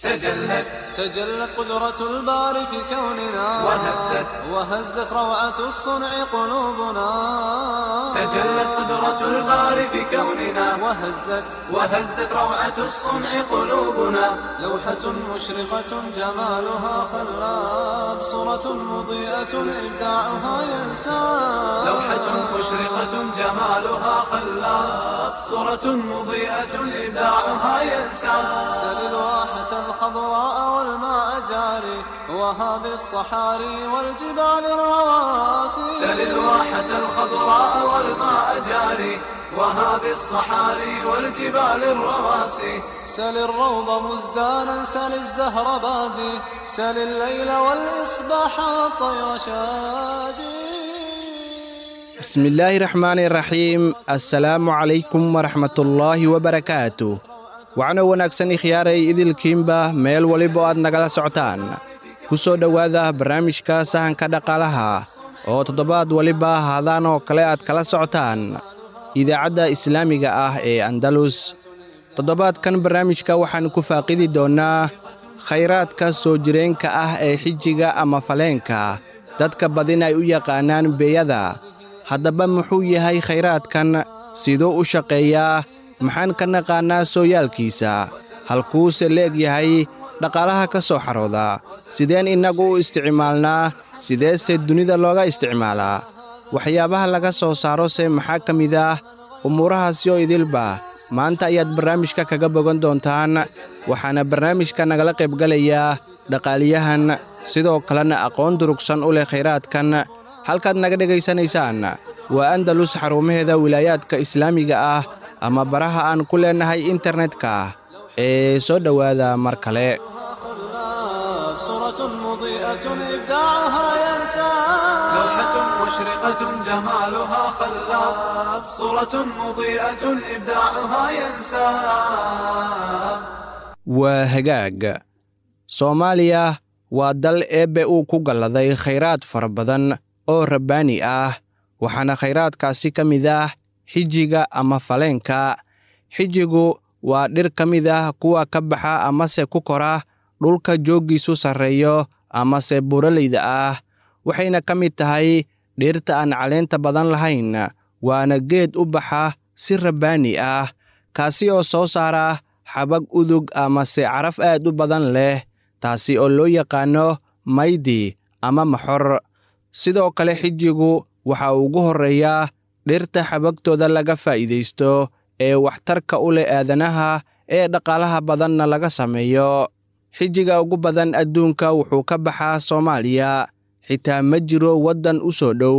تجلت قدرة الباري في كوننا وهزت روعة الصنع قلوبنا. تجلت قدرة الباري في كوننا وهزت روعة الصنع قلوبنا. لوحة مشرقة جمالها خلاب، صورة مضيئة إبداعها ينساب. لوحة مشرقة جمالها خلاب، صورة مضيئة إبداعها ينساب. سل الواحة الخضراء والماء جاري، وهذه الصحاري والجبال الرواسي. سل الواحة الخضراء والماء جاري، وهذه الصحاري والجبال الرواسي. سل الروض مزدانا، سل الزهر بادي، سل الليل والإصباح والطير شادي. بسم الله الرحمن الرحيم. السلام عليكم ورحمة الله وبركاته. waxaana wanaagsan ikhyaaray idilkiinba meel waliba aad nagala socotaan. ku soo dhowaada barnaamijka sahanka dhaqaalaha oo toddobaad waliba haadaan oo kale aad kala socotaan idaacadda islaamiga ah ee Andalus. toddobaadkan barnaamijka waxaan ku faaqidi doonaa khayraadka soo jireenka ah ee xijiga ama faleenka dadka badin ay u yaqaanaan beeyada. haddaba muxuu yahay khayraadkan, sidoo u shaqeeyaa, maxaan ka naqaanaa sooyaalkiisa, halkuuse leeg yahay dhaqaalaha ka soo xarooda, sideen innagu u isticmaalnaa, sideese dunida looga isticmaalaa, waxyaabaha laga soo saarose maxaa ka mid ah. umuurahaasi oo idilba maanta ayaad barnaamijka kaga bogan doontaan. waxaana barnaamijka nagala qaybgalayaa dhaqaaliyahan, sidoo kalena aqoon durugsan u leh khayraadkan. halkaad naga dhegaysanaysaan waa Andalus, xarumaheeda wilaayaadka islaamiga ah ama baraha aan ku leenahay internetka ee soo dhowaada mar kale. صورة مضيئة إبداعها ينساب. لوحة مشرقة جمالها خلاب، صورة مضيئة إبداعها ينساب. waa hagaag. Soomaaliya waa dal eebbe uu ku galladay khayraad fara badan oo rabbaani ah, waxaana khayraadkaasi ka mid ah xijiga ama faleenka. xijigu waa dhir ka mid ah kuwa ka baxa amase ku kora dhulka jooggiisu sarreeyo amase buuraleyda ah, waxayna ka mid tahay dhirta aan caleenta badan lahayn, waana geed u baxa si rabbaani ah, kaasi oo soo saara xabag udug amase caraf aad u badan leh, taasi oo loo yaqaano maydi ama maxor. sidoo kale xijigu waxa ugu horreeyaa dhirta xabagtooda laga faa'iidaysto ee waxtarka u leh aadanaha ee dhaqaalaha badanna laga sameeyo. xijiga ugu badan adduunka wuxuu ka baxaa Soomaaliya, xitaa ma jiro waddan u soo dhow.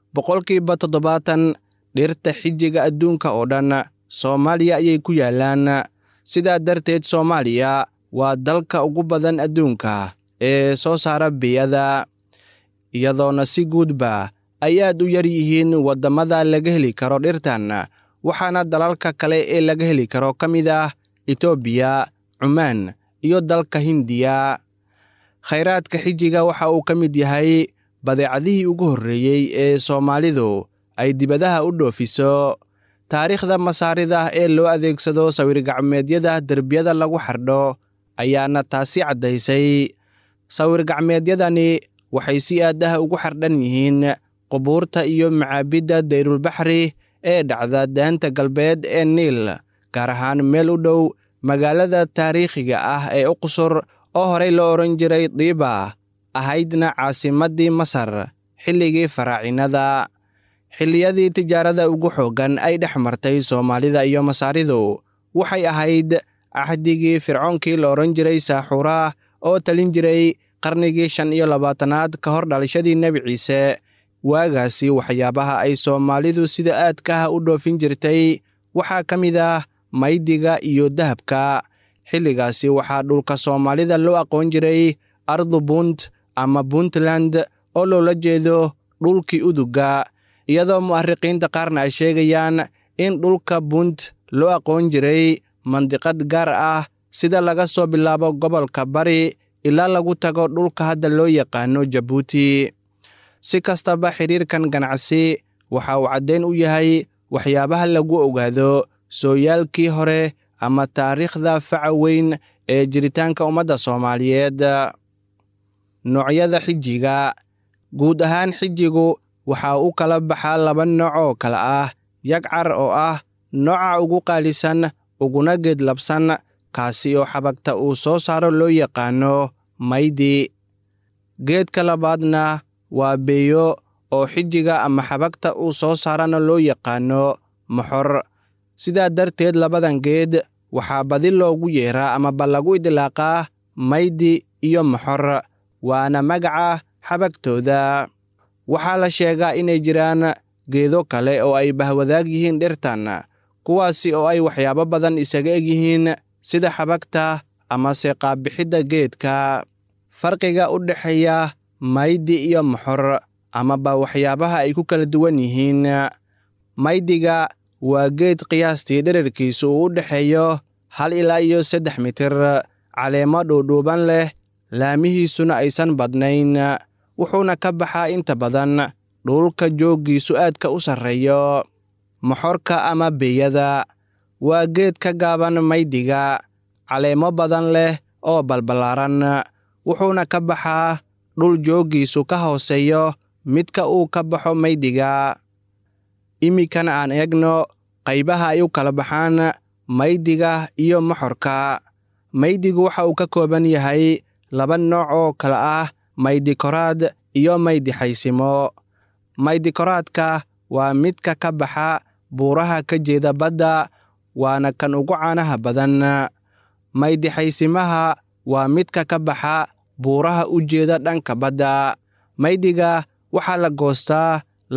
70% dhirta xijiga adduunka oo dhan Soomaaliya ayay ku yaallaan. sidaa darteed Soomaaliya waa dalka ugu badan adduunka ee soo saara beeyada, iyadoona si guudba ay aad u yar yihiin waddamada laga heli karo dhirtan, waxaana dalalka kale ee laga heli karo ka mid ah Itoobiya, Cumaan iyo dalka Hindiya. khayraadka xijiga waxa uu ka mid yahay badeecadihii ugu horreeyey ee Soomaalidu ay dibadaha u dhoofiso. taariikhda masaarida ee loo adeegsado sawir-gacmeedyada derbiyada lagu xardho ayaana taasi caddaysay. sawir-gacmeedyadani waxay si aad ah ugu xardhan yihiin qubuurta iyo macaabidda dayrulbaxri ee dhacda daanta galbeed ee Niil, gaar ahaan meel u dhow magaalada taariikhiga ah ee Uqsur oo horey loo odhan jiray Diiba, ahaydna caasimaddii Masar xilligii faraacinada. xilliyadii tijaarada ugu xooggan ay dhex martay Soomaalida iyo Masaaridu waxay ahayd cahdigii fircoonkii la odhan jiray Saaxura oo talin jiray qarnigii 25aad ka hor dhalashadii Nebi Ciise. waagaasi waxyaabaha ay Soomaalidu sida aadka ah u dhoofin jirtay waxaa ka mid ah maydiga iyo dahabka. xilligaasi waxaa dhulka Soomaalida loo aqoon jiray ardu Punt ama Puntland oo loola jeedo dhulkii uduga, iyadoo mu'arriqiinta qaarna ay sheegayaan in dhulka Punt loo aqoon jiray mandiqad gaar ah, sida laga soo bilaabo gobolka Bari ilaa lagu tago dhulka hadda loo yaqaano Jabuuti. si kastaba xiriirkan ganacsi waxa uu caddayn u yahay waxyaabaha lagu ogaado sooyaalkii hore ama taariikhda faca weyn ee jiritaanka ummadda Soomaaliyeed. Noocyada xijiga. Guud ahaan xijigu waxa uu kala baxaa laba nooc oo kala ah yagcar oo ah nooca ugu qaalisan uguna geedlabsan kaasi oo xabagta uu soo saaro loo yaqaano maydi. Geedka labaadna waa beeyo oo xijiga ama xabagta uu soo saarana loo yaqaano moxor. Sidaa darteed labadan geed waxaa badi loogu yeeraa amaba lagu idlaaqaa maydi iyo moxor, waana magaca xabagtooda. Waxaa la sheegaa inay jiraan geedo kale oo ay bahwadaag yihiin dhirtan, kuwaasi oo ay waxyaabo badan isaga eg yihiin sida xabagta amase qaabixidda geedka. Farqiga u dhexeeya maydi iyo moxor amaba waxyaabaha ay ku kala duwan yihiin. Maydiga waa geed qiyaastii dhererkiisu uu u dhexeeyo 1 ilaa 3 mitir, caleemo dhuudhuuban leh, laamihiisuna aysan badnayn, wuxuuna ka baxaa inta badan dhulka jooggiisu aadka u sarreeyo. Moxorka ama beeyada waa geed ka gaaban maydiga, caleemo badan leh oo balbalaaran, wuxuuna ka baxaa dhul jooggiisu ka hooseeyo midka uu ka baxo maydiga. Iminkana aan eegno qaybaha ay u kala baxaan maydiga iyo moxorka. Maydigu waxa uu ka kooban yahay 2 nooc oo kala ah maydi koraad iyo maydi xaysimo. Maydi koraadka waa midka ka baxa buuraha ka jeeda badda, waana kan ugu caanaha badan. Maydi xaysimaha waa midka ka baxa buuraha u jeeda dhanka badda. Maydiga waxaa la goostaa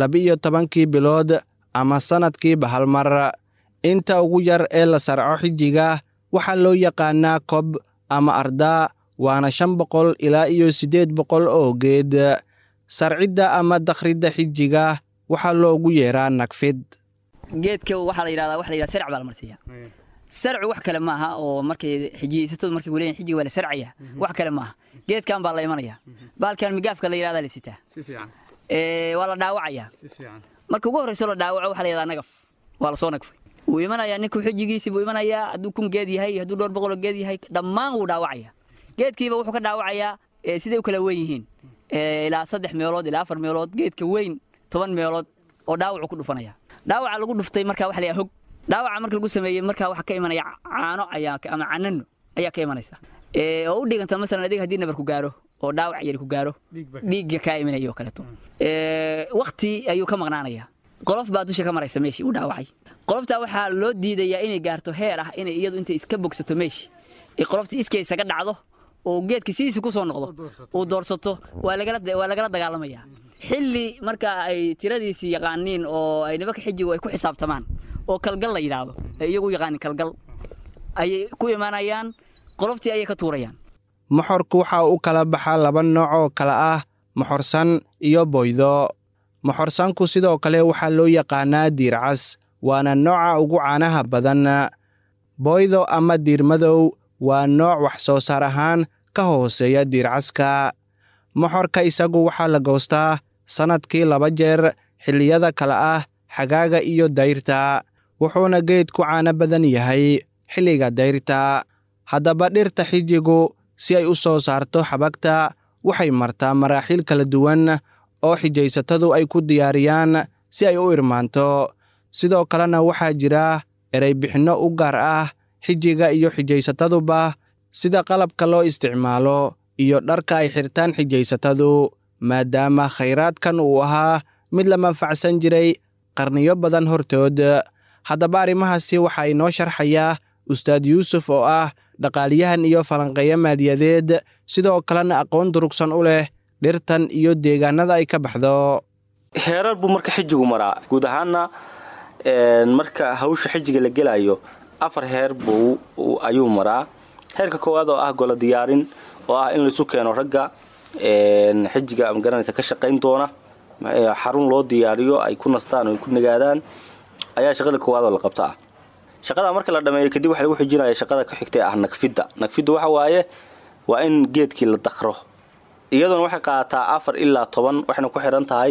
12 bilood ama sanadkiiba hal mar. Inta ugu yar ee la sarco xijiga waxaa loo yaqaanaa kob ama ardaa, waana 500 ilaa 800 oo geed. Sarcidda ama dakhridda xijiga waxaa loogu yeeraa nagfid. geedka waxa la yiraahdaa sarc baa la marsiyaa. sarcu wax kale maaha oo markay xijiisatadu markay waleeyeen xijiga wala sarciya wax kale maaha. geedkan baa la imanaya baalkan migaafka la yiraahdaa la sitaa si fiican waa la dhaawacaya si fiican marka ugu horeyso la dhaawaco waxa la yiraahdaa nagaf waa la soo nagfay uu imanaya ninku xijigiisa buu imanaya hadduu kun geed yahay hadduu 200 geed yahay dhammaan uu dhaawacaya. geedkiiba wuxuu ka dhaawacayaa sidee u kala weyn yihiin ilaa 3 meelood ilaa 4 meelood. geedka weyn 10 meelood oo dhaawac ku dhufanaya. dhaawaca lagu dhuftay marka waxa la yahay hog. dhaawaca marka lagu sameeyay marka waxa ka imanaya caano ama canano ayaa ka imanaysa oo u dhiganta mesela adiga hadii nabar ku gaaro oo dhaawac yar ku gaaro dhiigga ka imanayo kale to waqti ayuu ka maqnaanaya. qolof baa dusha ka maraysa meeshii uu dhaawacay. qolofta waxa loo diidayaa inay gaarto heer ah inay iyadu inta iska bogsato meeshii qolofta iska isaga dhacdo oo geedka sidiisa ku soo noqdo oo doorsato waa lagala dagaalamaya. xilli marka ay tiradiisi yaqaaniin oo ay nimanka xijiga ay ku xisaabtamaan oo kalgal la yiraahdo iyagu yaqaan kalgal ay ku imaanayaan qoloftii ay ka tuurayaan. moxorku waxa uu kala baxaa 2 nooc oo kala ah moxorsan iyo boydo. moxorsanku sidoo kale waxaa loo yaqaanaa diircas, waana nooca ugu caanaha badan. boydo ama diirmadow waa nooc wax soo saar ahaan ka hooseeya diircaska. moxorka isagu waxaa la goostaa sanadkii 2 jeer xilliyada kala ah xagaaga iyo dayrta, wuxuuna geedku caano badan yahay xilliga dayrta. haddaba dhirta xijigu si ay u soo saarto xabagta waxay martaa maraaxiil kala duwan oo xijaysatadu ay ku diyaariyaan si ay u irmaanto. sidoo kalena waxaa jira erey bixinno u gaar ah xijiga iyo xijaysataduba, sida qalabka loo isticmaalo iyo dharka ay xirtaan xijaysatadu, maadaama khayraadkan uu ahaa mid la manfacsan jiray qarniyo badan hortood. haddaba arrimahaasi waxaa inoo sharxaya Ustaad Yuusuf oo ah dhaqaaliyahan iyo falanqeeyo maaliyadeed, sidoo kalena aqoon durugsan u leh dhirtan iyo deegaanada ay ka baxdo. heerar buu marka xijigu maraa. guud ahaanna marka hawsha xijiga la gelayo 4 heer ayuu maraa. heerka koowaad oo ah golo diyaarin oo ah in la isu keeno ragga xijiga ama garanaysa ka shaqayn doona, xarun loo diyaariyo ay ku nastaan oo ku nagaadaan ayaa shaqada koowaad oo la qabtaa. shaqada marka la dhameeyo kadib waxa lagu xijinayaa shaqada ku xigtay ah nagfidda. nagfiddu waxa waaye waa in geedkii la dakhro. iyaduna waxay qaataa 4 ilaa 10 waxayna ku xiran tahay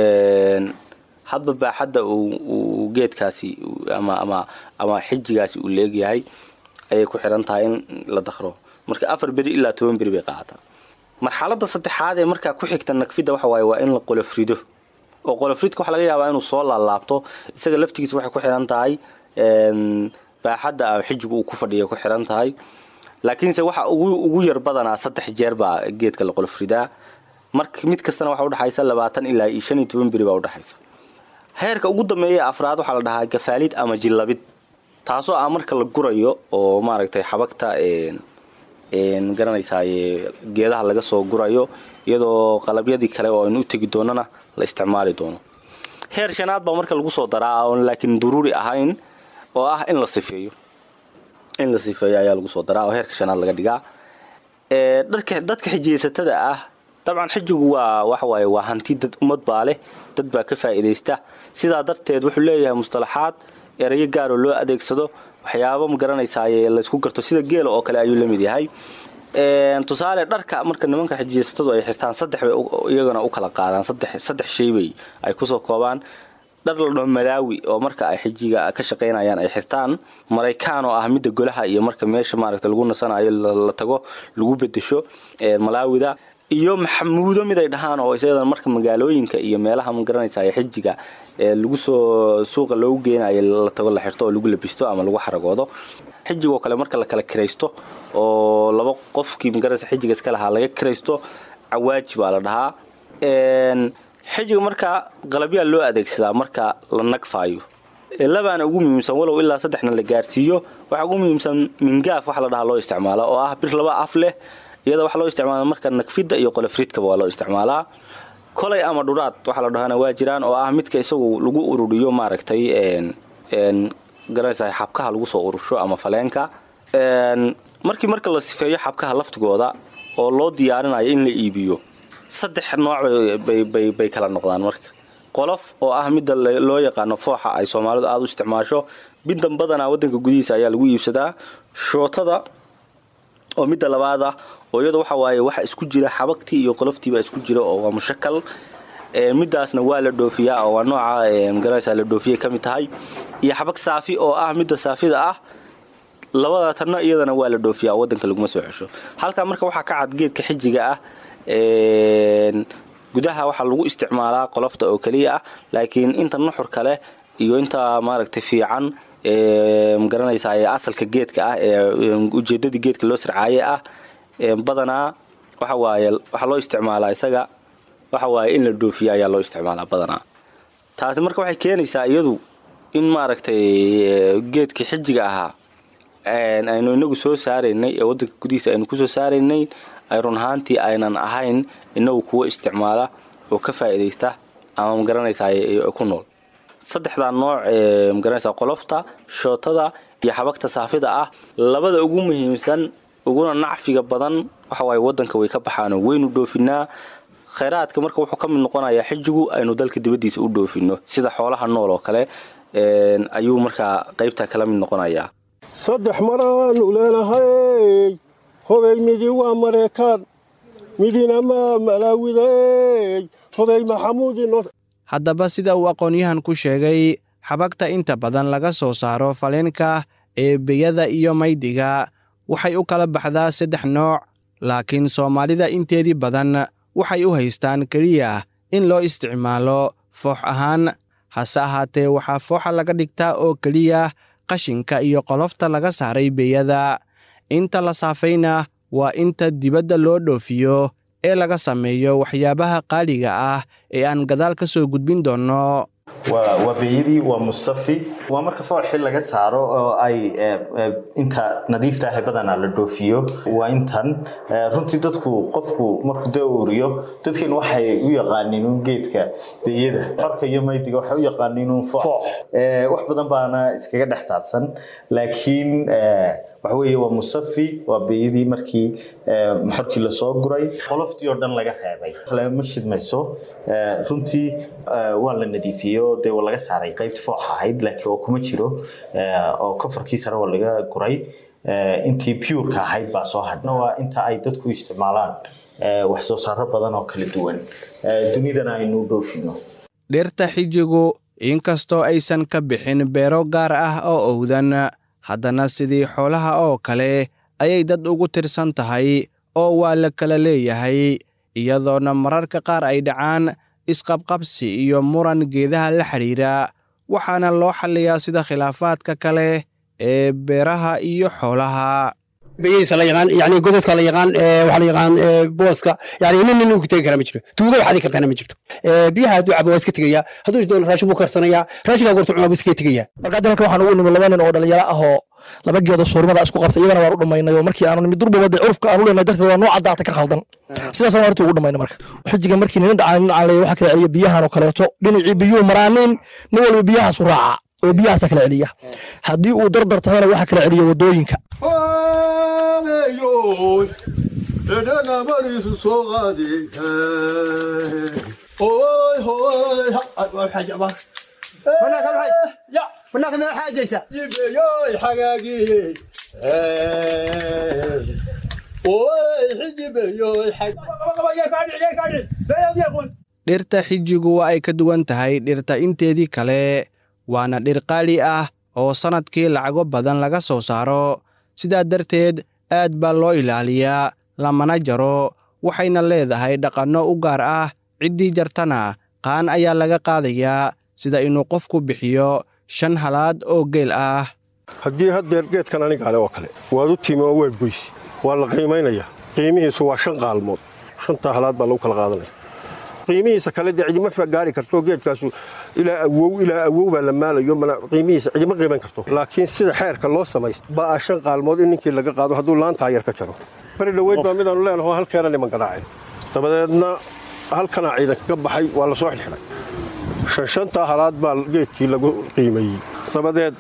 hadba baaxadda uu geedkaasi ama xijigaasi uu leeyahay ayay ku xiran tahay in la dakhro. marka 4 beri ilaa 10 beri bay qaadataa. marxaladda saddexaad ee marka ku xigta nagfida waxa waaye waa in la qolofrido oo qolofridka waxa laga yaabaa inuu soo laalaabto isaga laftigiisa waxay ku xiran tahay baaxadda xijigu uu ku fadhiyo ku xiran tahay laakiinse waxa ugu yar badanaa 3 jeer baa geedka la qolofridaa marka mid kastana waxa u dhaxaysa 20 ilaa 15 beri baa u dhaxaysa. heerka ugu dambeeya afraad waxa la dhahaa gafaalid ama jilabid taasoo marka la gurayo oo maaragtay xabagta garanaysaa geedaha laga soo gurayo iyadoo qalabyadii kale oo aynu u tagi doonana la isticmaali doono. heer shanaad baa marka lagu soo daraa oo laakiin daruuri ahayn oo in la sifeeyo ayaa lagu soo daraa oo heerka shanaad laga dhigaa. dadka xijiyeysatada طبعا xijigu waxa waaye waa hanti dad umad baa leh dad baa ka faa'iideysta sidaa darteed wuxuu leeyahay mustalaxaad erayo gaar oo loo adeegsado waxyaabo ma garanaysaa la isku garto sida geel oo kale ayuu la mid yahay. tusaale dharka marka nimanka xijiyeysatadu ay xirtaan 3 bay iyagana u kala qaadaan 3 shay bay ay ku soo koobaan. dhar la dhaho malaawi oo marka ay xijiga ka shaqeynayaan ay xirtaan Mareykaan oo midda golaha iyo marka meesha maaragtay lagu nasanayo la tago lagu bedesho malaawida iyo maxamuudo mid ay dhahaan oo isagana marka magaalooyinka iyo meelaha ma garanaysaa xijiga lagu soo suuqa loogu geenayo la tago la xirto oo lagu labisto ama lagu xaragoodo. xijiga oo kale marka la kala kireysto oo laba qofkii ma garanaysaa xijiga iska lahaa laga kireysto cawaajib baa la dhahaa. xijiga marka qalabya loo adeegsadaa marka la nagfaayo labaana ugu muhiimsan walow ilaa 3na la gaarsiiyo waxa ugu muhiimsan mingaaf waxa la dhahaa loo isticmaalo oo bir laba af leh iyada waxa loo isticmaalaa marka nagfida iyo qolofridka waa loo isticmaalaa. kolay ama dhuraad waxa la dhahaa waa jiraan oo midka isagu lagu ururiyo maaragtay garanaysaa xabkaha lagu soo urusho ama faleenka. marka la sifeeyo xabkaha laftigooda oo loo diyaarinayo in la iibiyo 3 nooc bay kala noqdaan marka qolof oo midda loo yaqaan fooxa ay Soomaalidu aad u isticmaasho bidan badana wadanka gudihiisa ayaa lagu iibsadaa. shootada oo midda labaad oo iyada waxa waaye waxa isku jira xabagtii iyo qoloftiiba isku jira oo waa mushakal midaasna waa la dhoofiyaa oo nooca garanaysaa la dhoofiye kamid tahay iyo xabag saafi oo midda saafida labada tan iyadana waa la dhoofiyaa wadanka lagu soo xisho. halka marka waxa ka cad geedka xijiga gudaha waxa lagu isticmaalaa qolofta oo kaliya laakiin inta nuxur kale iyo inta maaragtay fiican garanaysaa asalka geedka ujeedada geedka loo sircaayay badana waxa waaye waxa loo isticmaalaa isaga waxa waaye in la dhoofiyo ayaa loo isticmaalaa badana. taasi marka waxay keenaysaa iyadu in maaragtay geedka xijiga aynu inagu soo saareynay ee wadanka gudihiisa aynu ku soo saareynay ay run ahaantii aynan ahayn inagu kuwa isticmaala oo ka faa'iideysta ama ma garanaysaa ku nool. 3da nooc ma garanaysaa qolofta shootada iyo xabagta saafida labada ugu muhiimsan uguna nacfiga badan waxa way wadanka way ka baxaan weynu dhoofinaa. khayraadka marka wuxuu ka mid noqonayaa xijigu aynu dalka dibadiisa u dhoofino sida xoolaha nool oo kale ayuu marka qaybta kala mid noqonayaa. 3 maraan u leenahay hobay midi waa Mareykaan midina malaawiday hobay maxamuudino. haddaba sida uu aqoonyahan ku sheegay xabagta inta badan laga soo saaro faleenka beyada iyo maydiga waxay u kala baxdaa 3 nooc laakiin Soomaalida inteedii badan waxay u haystaan kaliya in loo isticmaalo foox ahaan. hase ahaatee waxaa fooxa laga dhigtaa oo kaliya qashinka iyo qolofta laga saaray beyada. inta la saafayna waa inta dibadda loo dhoofiyo ee laga sameeyo waxyaabaha qaaliga ee aan gadaal ka soo gudbin doono. waa beeyadii waa mustafi waa marka fooxi laga saaro oo ay inta nadiifta ah badana la dhoofiyo waa intan runtii dadku qofku markuu daawuriyo dadkeen waxay u yaqaaniin geedka beeyada marka iyo maydiga waxay u yaqaaniin foox wax badan baana iskaga dhaxtaadsan laakiin waxa weeye waa mustafi waa beeyadii markii markii la soo guray qoloftii oo dhan laga reebay ma shidmayso runtii waa la nadiifiyo de laga saaray qaybta fooxa ahayd laakiin oo kuma jiro oo kofarkiisa waa laga guray intii pure ka ahayd baa soo hadhna waa inta ay dadku isticmaalaan wax soo saaro badan oo kala duwan dunidana aynu dhoofino. dhirta xijigu inkastoo aysan ka bixin beero gaar oo owdan haddana sidii xoolaha oo kale ayay dad ugu tirsan tahay oo waa la kala leeyahay iyadoona mararka qaar ay dhacaan isqabqabsi iyo muran geedaha la xidhiira waxaana loo xalliyaa sida khilaafaadka kale ee beeraha iyo xoolaha biyadiisa la yaqaan yani godadka la yaqaan waxa la yaqaan booska yani nin uu tagi kara ma jiro tuuga waxaad kartana ma jirto biyaha hadduu cabo waa iska tegaya hadduu doon raashin buu karsanaya raashinka goorta cunaa buu iska tegaya marka dalka waxaan ugu nimid laba nin oo dhalinyaro ah oo laba geedo suurmada isku qabtay iyagana waan u dhamaynay oo markii aanu nimid durbabada curfka aanu leenahay darteed waa noo cadaatay ka khaldan sidaas aan horta ugu dhamaynay marka xijiga markii nin dhacaan waxa kala celiya biyahan oo kaleeto dhinacii biyuhu maraanin nin walba biyahaas u raaca oo biyahaas kala celiya haddii uu dardartana waxa kala celiya wadooyinka dhadhana mariisu soo qaaday hooy hooy xajaba مناك ما حاجة يسا يوي حقاقي وي حجب يوي حق dhirta xijigu waa ay ka duwan tahay dhirta inteedii kale waana dhir qaali ah oo sannadkii lacago badan laga soo saaro sidaa darteed aad baa loo ilaaliyaa lamana jaro waxayna leedahay dhaqanno u gaar ah ciddii jartana qaan ayaa laga qaadayaa sida inuu qofku bixiyo 5 halaad oo geel ah haddii haddeer geedkan aniga ale oo kale waad u timi oo waa goys waa la qiimaynaya qiimihiisu waa 5 qaalmood 5 halaad baa lagu kala qaadanaya qiimihiisa kale dee cidima gaari karto geedkaasu ilaa awow baa la maalayo qiimihiisa cidima qiiman karto laakiin sida xeerka loo samaysto baa 5 qaalmood in ninkii laga qaado hadduu laantaa yar ka jaro bari dhaweyd baa midaanu leenaho halkeena niman garaaceen dabadeedna halkana ciidanka ka baxay waa la soo xidhxidhay 5 halaad baa geedkii lagu qiimeeyey dabadeed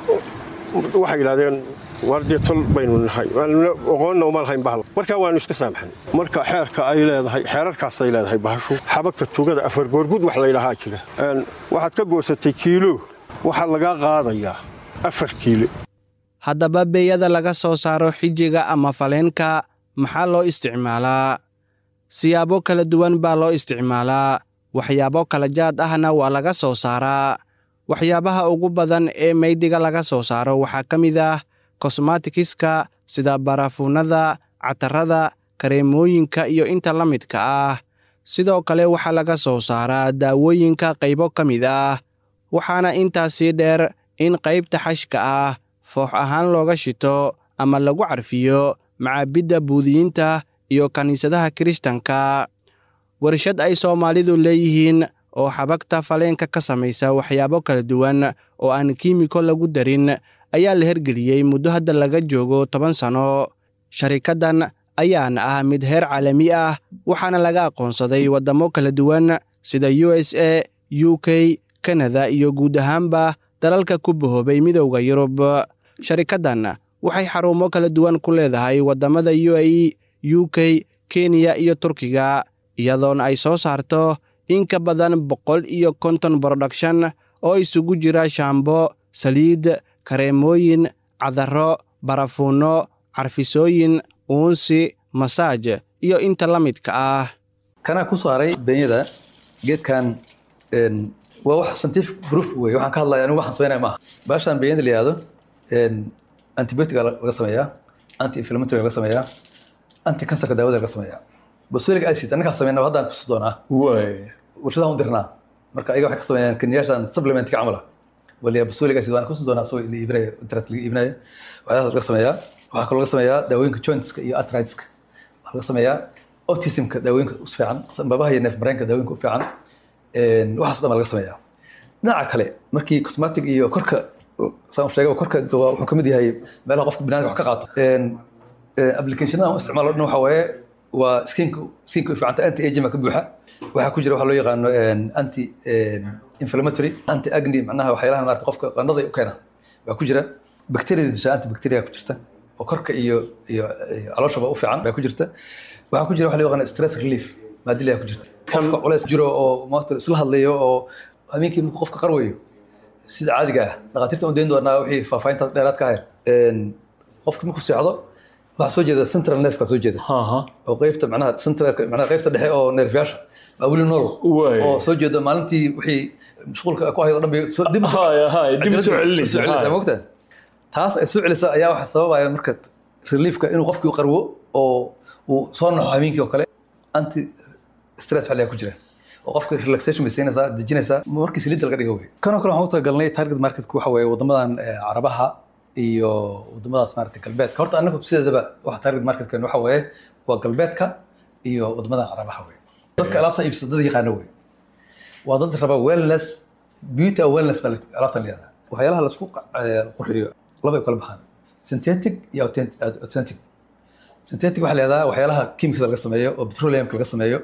waxay yidhaahdeen wardee tol baynu nahay oqoonna uma lahayn bahal markaa waanu iska saamaxnay marka xeerka ay leedahay xeerarkaasay leedahay bahashu xabagta tugada afar goorgud wax la yidhaahaa jira waxaad ka goosatay kiilo waxaa lagaa qaadayaa 4 kiilo haddaba beeyada laga soo saaro xijiga ama faleenka maxaa loo isticmaalaa siyaabo kala duwan baa loo isticmaalaa waxyaabo kala jaad ahna waa laga soo saaraa waxyaabaha ugu badan ee maydiga laga soo saaro waxaa ka mid ah kosmatikiska sida barafuunada catarada kareemooyinka iyo inta la midka ah sidoo kale waxaa laga soo saaraa daawooyinka qaybo ka mid ah waxaana intaasii dheer in qaybta xashka ah foox ahaan looga shito ama lagu carfiyo macaabidda buudiyiinta iyo kiniisadaha kiristanka warshad ay Soomaalidu leeyihiin oo xabagta faleenka ka samaysa waxyaabo kala duwan oo aan kiimiko lagu darin ayaa la hergeliyey muddo hadda laga joogo 10 sano sharikadan ayaana ah mid heer caalami ah waxaana laga aqoonsaday wadamo kala duwan sida USA, UK, Canada iyo guud ahaanba dalalka ku bahoobay midowga Yurub sharikadan waxay xarumo kala duwan ku leedahay wadamada UAE, UK, Kenya iyo Turkiga iyadoona ay soo saarto in ka badan 150 production oo isugu jira shaambo, saliid, kareemooyin, cadaro, barafuuno, carfisooyin, uunsi, masaaj iyo inta la midka ah. Kana ku saaray beeyada geedkan waa wax scientific proof way waxaan ka hadlayaa anigu waxaan sameynaa maaha baashan beeyada la yiraahdo antibiotic laga sameeyaa anti inflammatory laga sameeyaa anti cancer daawada laga sameeyaa boswellic acid anaka sameynaa haddaan ku doonaa warshadaha u dirnaa marka ayaga waxay ka sameeyaan kaniyaashan supplement ka camala waliya boswellic acid waan ku doonaa soo iibinaya internet laga iibinaya waxaa laga sameeyaa waxaa kaloo laga sameeyaa daawooyinka jointska iyo arthritis-ka waxaa laga sameeyaa autism-ka daawooyinka u fiican sambabaha iyo neef mareenka daawooyinka u fiican waxaas dhan laga sameeyaa dhinaca kale markii cosmetic iyo korka saan sheegay korka wuxuu kamid yahay meelaha qofka binaadamka wax ka qaato applicationada aan isticmaalo dhan waxa waaye waa skinka u fiicanta anti aging ka buuxa waxaa ku jira waxa loo yaqaano anti inflammatory anti acne macnaha waxyaalaha maarta qofka qandhada u keena waxaa ku jira bacteria disha anti bacteria ku jirta oo korka iyo calooshaba u fiican baa ku jirta waxaa ku jira waxa loo yaqaano stress relief maadilaya ku jirta qofka culays jiro oo maanta isla hadlayo oo habeenkii markuu qofka qarwayo sida caadiga ah dhaqaatiirta u deyn doonaa wixii faafaynta dheeraad ka ahayd qofka markuu seexdo waxaa soo jeeda central nerve ka soo jeeda oo qaybta macnaha central macnaha qaybta dhexe oo nerveyaasha baa weli nool oo soo jeeda maalintii wixii mashquulka ku ahayd oo dhan bay dib soo celinaysa moogtaa taas ay soo celisa ayaa waxa sababaya marka reliefka inuu qofkii u qarwo oo uu soo naxo habeenkii oo kale anti stress waxaa ku jira oo qofka relaxation bay siinaysaa dejinaysaa markii saliidda laga dhigo wey kanoo kale waxaan u talagalnay target marketku waxa weeye waddamadan carabaha iyo waddamadaas maaragtay galbeedka horta annagu sideedaba waxa target marketkan waxa weeye waa galbeedka iyo waddamadan carabaha wey dadka alaabta iibsada dad yaqaano wey waa dad raba wellness beauty and wellness baa alaabtan leedahay waxyaalaha la isku qurxiyo laba ay kala baxaan synthetic iyo authentic synthetic waxa leedahay waxyaalaha chemical laga sameeyo oo petroleum laga sameeyo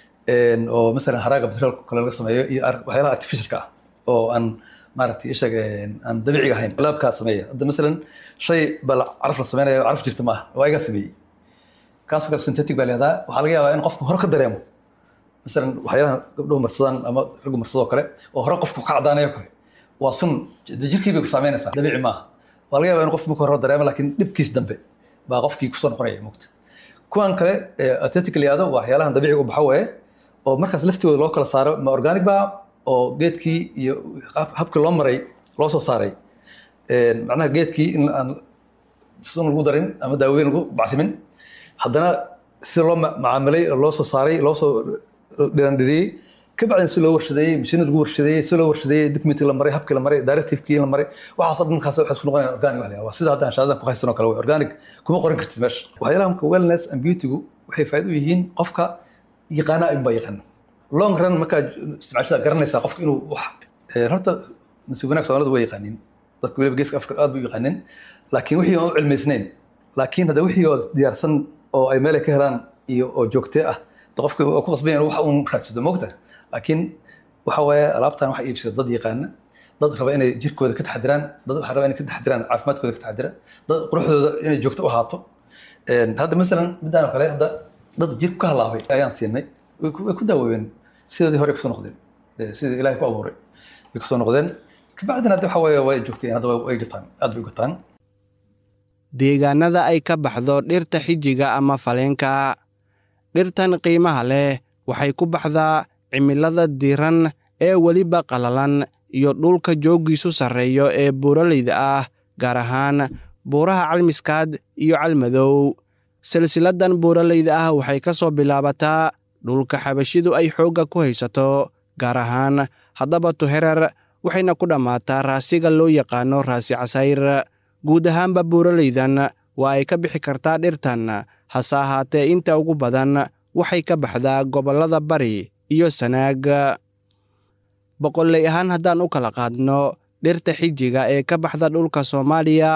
oo مثلا haraaga petrol kale laga sameeyo iyo waxyaalaha artificial ah oo aan maaragtay ishaga aan dabiiciga ahayn laabka sameeyo hadda مثلا shay bal caraf la sameeyo caraf jirta ma waa iga sameeyay kaas ka synthetic baa leedahay waxa laga yaabaa in qofku hor ka dareemo مثلا waxyaalaha gabdhuhu marsadaan ama rag marsado kale oo hore qofku ka cadaanayo kale waa sun jirkiiba ku saameynaysa dabiici ma waa laga yaabaa in qofku hor dareemo laakiin dibkiis dambe baa qofkii ku soo noqonaya mugta kuwan kale authentically aado waxyaalaha dabiiciga u baxo way oo markaas laftigooda loo kala saaro ma organic ba oo geedkii iyo habkii loo maray loo soo saaray macnaha geedkii in aan sun lagu darin ama daaweyn lagu bacrimin haddana si loo macaamilay loo soo saaray loo soo dhirandhiriyey ka bacdin si loo warshadeeyey mashiinad lagu warshadeeyey si loo warshadeeyey documentii la maray habkii la maray directive-kii la maray waxaasoo dhan kaas waxay isku noqonayaan organic wax la waa sida hadda aan shahaadada ku haysanoo kale way organic kuma qoran kartid meesha waxyaalaha marka wellness and beauty-gu waxay faa'iido u yihiin qofka yaqaana in baa yaqaan long run markaa isticmaashada garanaysaa qofka inuu wax horta nasiib wanaag Soomaalidu way yaqaaniin dadku waliba geeska Afrika aad bay yaqaaniin laakiin wixii aan u cilmiysnayn laakiin hada wixii oo diyaarsan oo ay meel ka helaan iyo oo joogte ah qofka ku qasbay inuu wax uu raadsado moogta laakiin waxa weeye alaabtan wax iibsada dad yaqaan dad raba inay jirkooda ka taxadiraan dad wax raba inay ka taxadiraan caafimaadkooda ka taxadiraan dad quruxdooda inay joogto u ahaato hadda مثلا midaan kale hadda dad jirku ka halaabay ayaan siinay way ku daaweeyeen sidii hore ku soo noqdeen sidii Ilaahay ku abuuray way ku soo noqdeen ka bacdina waxa weeye way joogteen hadda way gataan aad bay gataan deegaanada ay ka baxdo dhirta xijiga ama faleenka dhirtan qiimaha leh waxay ku baxdaa cimilada diiran ee weliba qalalan iyo dhulka joogiisu sarreeyo ee buuraleyda ah gaar ahaan buuraha calmiskaad iyo calmadow silsiladan buuraleyda ah waxay ka soo bilaabataa dhulka xabashidu ay xoogga ku haysato gaar ahaan haddaba tuherer waxayna ku dhammaataa raasiga loo yaqaano raasi casayr guud ahaanba buuraleydan waa ay ka bixi kartaa dhirtan hase ahaatee inta ugu badan waxay ka baxdaa gobollada bari iyo sanaag boqolley ahaan haddaan u kala qaadno dhirta xijiga ee ka baxda dhulka Soomaaliya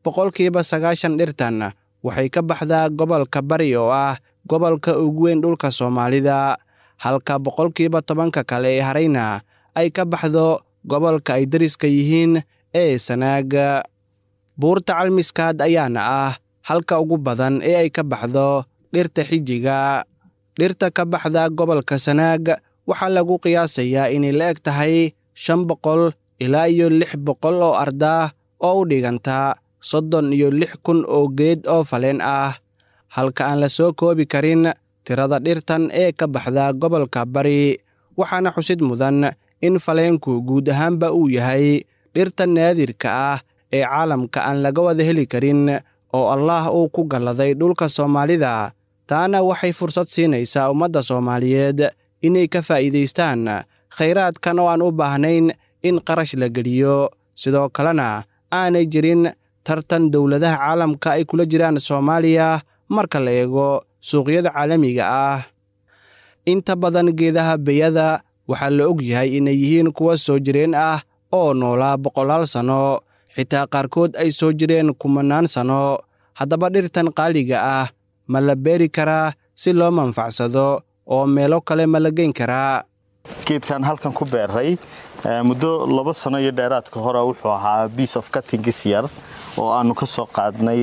90% dhirtan waxay ka baxdaa gobolka bari oo ah gobolka ugu weyn dhulka Soomaalida halka 10% kale ee harayna ay ka baxdo gobolka ay dariska yihiin ee sanaag buurta calmiskaad ayaana ah halka ugu badan ee ay ka baxdo dhirta xijiga dhirta ka baxda gobolka sanaag waxaa lagu qiyaasayaa inay la eg tahay 500 ilaa iyo 600 oo ardaa oo u dhiganta 36,000 oo geed oo faleen ah halka aan la soo koobi karin tirada dhirtan ee ka baxda gobolka bari waxaana xusid mudan in faleenku guud ahaanba uu yahay dhirta naadirka ah ee caalamka aan laga wada heli karin oo Allah uu ku galladay dhulka Soomaalida taana waxay fursad siinaysaa ummadda Soomaaliyeed inay ka faa'iidaystaan khayraadkan oo aan u baahnayn in qarash la geliyo sidoo kalena aanay jirin tartan dowladaha caalamka ay kula jiraan Soomaaliya marka la eego suuqyada caalamiga ah inta badan geedaha bayada waxaa la og yahay inay yihiin kuwa soo jireen ah oo noolaa 100 sano xitaa qaarkood ay soo jireen 10 sano haddaba dhirtan qaaliga ah ma la beeri karaa si loo manfacsado oo meelo kale ma la geyn karaa geedkan halkan ku beeray muddo 2 sano iyo dheeraad ka hor wuxuu ahaa piece of cutting yar oo aanu ka soo qaadnay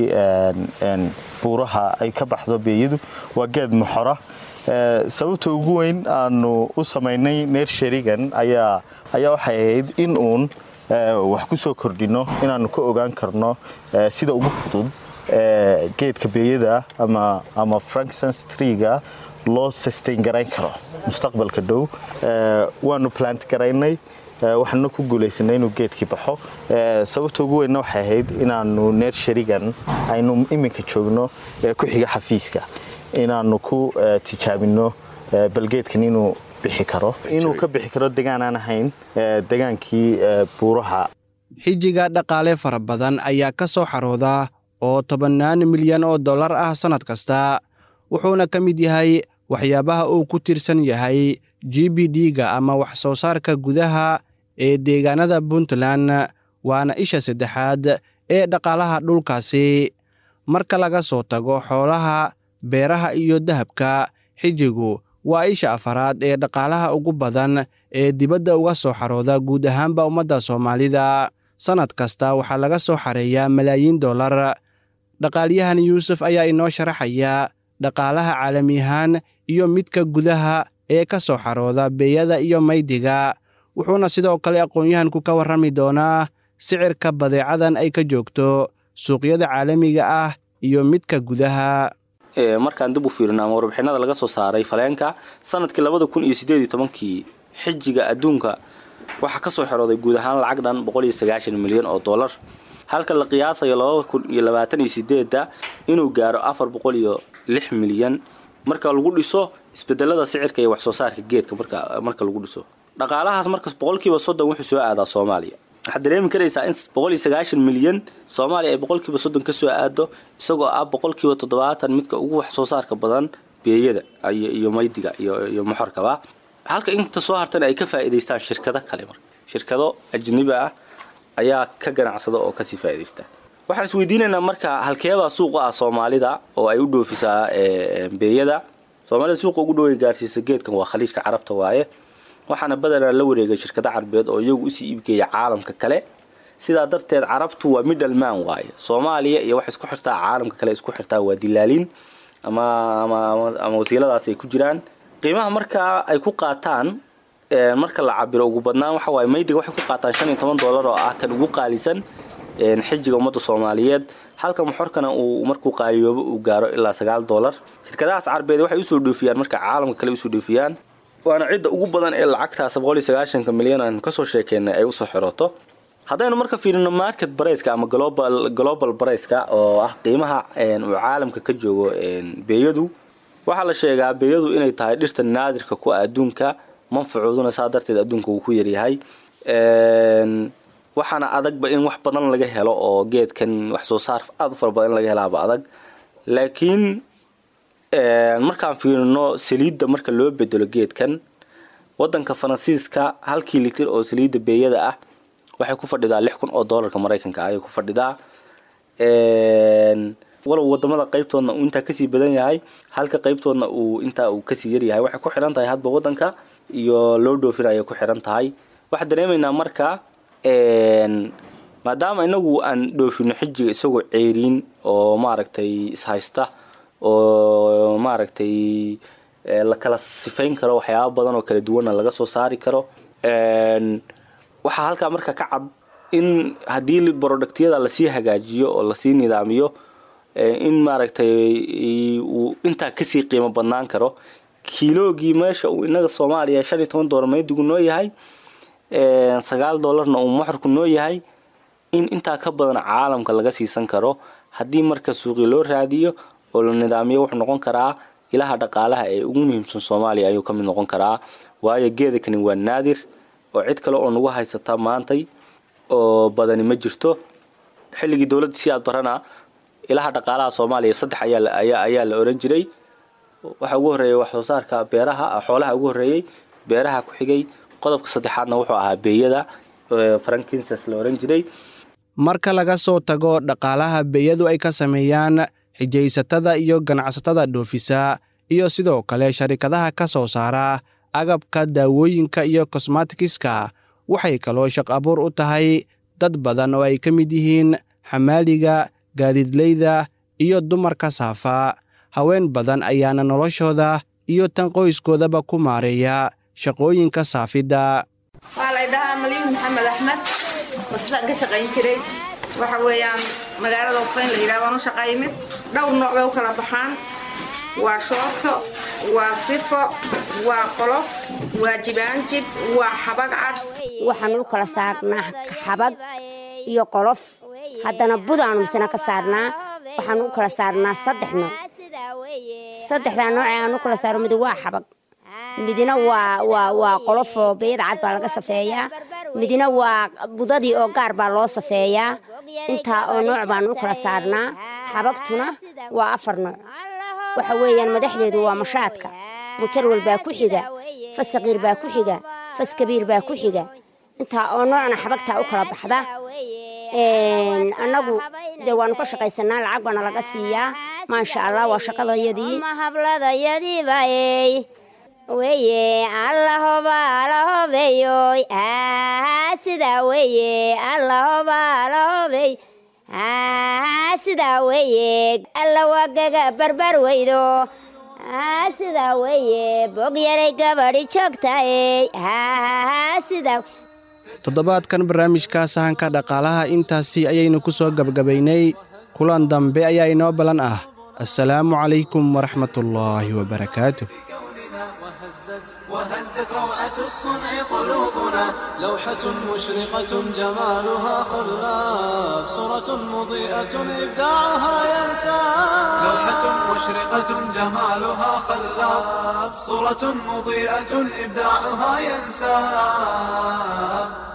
buuraha ay ka baxdo beeyadu waa geed muxara sababta ugu weyn aanu u samaynay nursery-gan ayaa waxay ahayd in uun wax ku soo kordhino inaanu ka ogaan karno sida ugu fudud geedka beeyada ama frankincense tree-ga loo sustain garayn karo mustaqbalka dhow waanu plant garaynay waxaanu ku guulaysanay inuu geedkii baxo sababta ugu weyn waxay ahayd inaanu nurserygan aynu iminka joogno ku xiga xafiiska inaanu ku tijaabino bal geedkan inuu bixi karo inuu ka bixi karo deegaan aan ahayn deegaankii buuraha xijiga dhaqaale fara badan ayaa ka soo xarooda oo $10 milyan ah sannad kasta wuxuuna ka mid yahay waxyaabaha uu ku tirsan yahay GBD-ga ama wax soo saarka gudaha ee deegaanada Puntland waana isha saddexaad ee dhaqaalaha dhulkaasi marka laga soo tago xoolaha beeraha iyo dahabka xijigu waa isha afaraad ee dhaqaalaha ugu badan ee dibadda uga soo xarooda guud ahaanba ummadda Soomaalida sanad kasta waxaa laga soo xareeyaa malaayiin dollar dhaqaaliyahan Yuusuf ayaa inoo sharaxaya dhaqaalaha caalami ahaan iyo midka gudaha ee ka soo xarooda beeyada iyo maydiga wuxuuna sidoo kale aqoon-yahanku ka warrami doonaa sicirka badeecadan ay ka joogto suuqyada caalamiga ah iyo midka gudaha markaan dib u fiirino ama warbixinada laga soo saaray faleenka sanadkii 2018 xijiga adduunka waxa ka soo xirooday guud ahaan lacag dhan $190 milyan halka la qiyaasayo 2028 inuu gaaro $406 milyan marka lagu dhiso isbedelada sicirka iyo wax soo saarka geedka marka lagu dhiso dhaqaalahaas markaas 30% wuxuu soo aadaa Soomaaliya waxaad dareemi karaysaa in 190 milyan Soomaaliya ay 30% ka soo aado isagoo ah 70% midka ugu wax soo saarka badan beeyada iyo maydiga iyo muxarkaba halka inta soo hartana ay ka faa'iideystaan shirkado kale shirkado ajnabi ah ayaa ka ganacsada oo ka sii faa'iideysta waxaan is weydiinaynaa marka halkeeba suuqa ah Soomaalida oo ay u dhoofisaa beeyada Soomaalida suuqa ugu dhow ee gaarsiisa geedkan waa Khaliijka Carabta waaye waxaana badanaa la wareegay shirkado Carabeed oo iyagu u sii iibgeeya caalamka kale sidaa darteed Carabtu waa middleman waaye Soomaaliya iyo wax isku xirtaa caalamka kale isku xirtaa waa dilaalin ama wasiiladaas ay ku jiraan qiimaha marka ay ku qaataan marka la cabiro ugu badnaan waxa waaye maydiga waxay ku qaataan $15 oo ah kan ugu qaalisan xijiga ummadda Soomaaliyeed halka muxorkana uu markuu qaaliyoobo uu gaaro ilaa $9 shirkadahaas Carabeed waxay u soo dhoofiyaan marka caalamka kale u soo dhoofiyaan waana cidda ugu badan ee lacagtaas 190 milyan aan ka soo sheekeynay ay u soo xirooto haddaynu marka fiirino market price ama global price oo ah qiimaha uu caalamka ka joogo beeyadu waxa la sheegaa beeyadu inay tahay dhirta naadirka ku adduunka manfacuuduna saa darteed adduunka uu ku yar yahay waxaana adagba in wax badan laga helo oo geedkan wax soo saar aad u fara badan laga helaaba adag laakiin markaan fiirino saliidda marka loo bedelo geedkan wadanka Faransiiska 1 litir oo saliidda beeyada ah waxay ku fadhidaa $6,000 Mareykanka ayay ku fadhidaa walow wadamada qaybtoodna uu inta ka sii badan yahay halka qaybtoodna uu inta uu ka sii yar yahay waxay ku xiran tahay hadba wadanka iyo loo dhoofinayo ku xiran tahay waxa dareemaynaa marka maadaama inagu aan dhoofino xijiga isagoo ceeriin oo maaragtay is haysta oo maaragtay la kala sifayn karo waxyaabo badan oo kala duwan laga soo saari karo waxa halka marka ka cad in hadii productyada la sii hagaajiyo oo la sii nidaamiyo in maaragtay uu inta ka sii qiimo badnaan karo kiilogii meesha uu inaga Soomaaliya $15 maydigu noo yahay $9 na uu muxarku noo yahay in inta ka badan caalamka laga siisan karo hadii marka suuqi loo raadiyo oo la nidaamiyo wuxuu noqon karaa ilaha dhaqaalaha ee ugu muhiimsan Soomaaliya ayuu ka mid noqon karaa waayo geedkani waa naadir oo cid kale oo nagu haysata maantay oo badani ma jirto xilligii dawladda si aad barana ilaha dhaqaalaha Soomaaliya 3 ayaa la oran jiray waxa ugu horeeyay wax soo saarka beeraha xoolaha ugu horeeyay beeraha ku xigay qodobka saddexaadna wuxuu ahaa beeyada frankincense la oran jiray marka laga soo tago dhaqaalaha beeyadu ay ka sameeyaan xijaysatada iyo ganacsatada dhoofisa iyo sidoo kale sharikadaha ka soo saara agabka daawooyinka iyo cosmeticska waxay kaloo shaqo abuur u tahay dad badan oo ay ka mid yihiin xamaaliga gaadiidleyda iyo dumarka saafa haween badan ayaana noloshooda iyo tan qoyskoodaba ku maareeya shaqooyinka saafida waa la dhahaa Maliin Maxamed Axmed waslaan ka shaqayn jiray waxa weeyaan magaalada Ofayn la yiraahdo shaqaymid dhowr nooc bay u kala baxaan وشورتو وصفو وقلوف وجبانجب وحبق عد waxaan u kala saarnaa xabag iyo qolof haddana budaan misna ka saarnaa waxaan u kala saarnaa saddex nooc saddexda nooc aan u kala saaro mid waa xabag midina waa qolof oo beed cad baa laga safeeyaa midina waa budadii oo gaar baa loo safeeyaa inta oo nooc baan u kala saarnaa xabagtuna waa 4 nooc waxa weeyaan madaxdeedu waa mashaadka mujarwal baa ku xiga fasaqiir baa ku xiga fas kabiir baa ku xiga inta oo noocna xabagta u kala baxda anagu de waan ka shaqaysanaa lacag bana laga siiyaa ma sha Allah waa shaqadayadii ma habladayadii baay weeye Allah beeyo sida weeye Allah beey sida weeye alla wagaga barbar weydo sida weeye bog yaray gabadhi joogtay sida toddobaadkan barnaamijka sahanka dhaqaalaha intaasi ayaynu ku soo gabagabaynay kulan dambe ayaa inoo balan ah assalaamu calaykum waraxmatullaahi wabarakaatuh وهزت روعة الصنع قلوبنا لوحة مشرقة جمالها خلاف صورة مضيئة إبداعها ينسى لوحة مشرقة جمالها خلاف صورة مضيئة إبداعها ينسى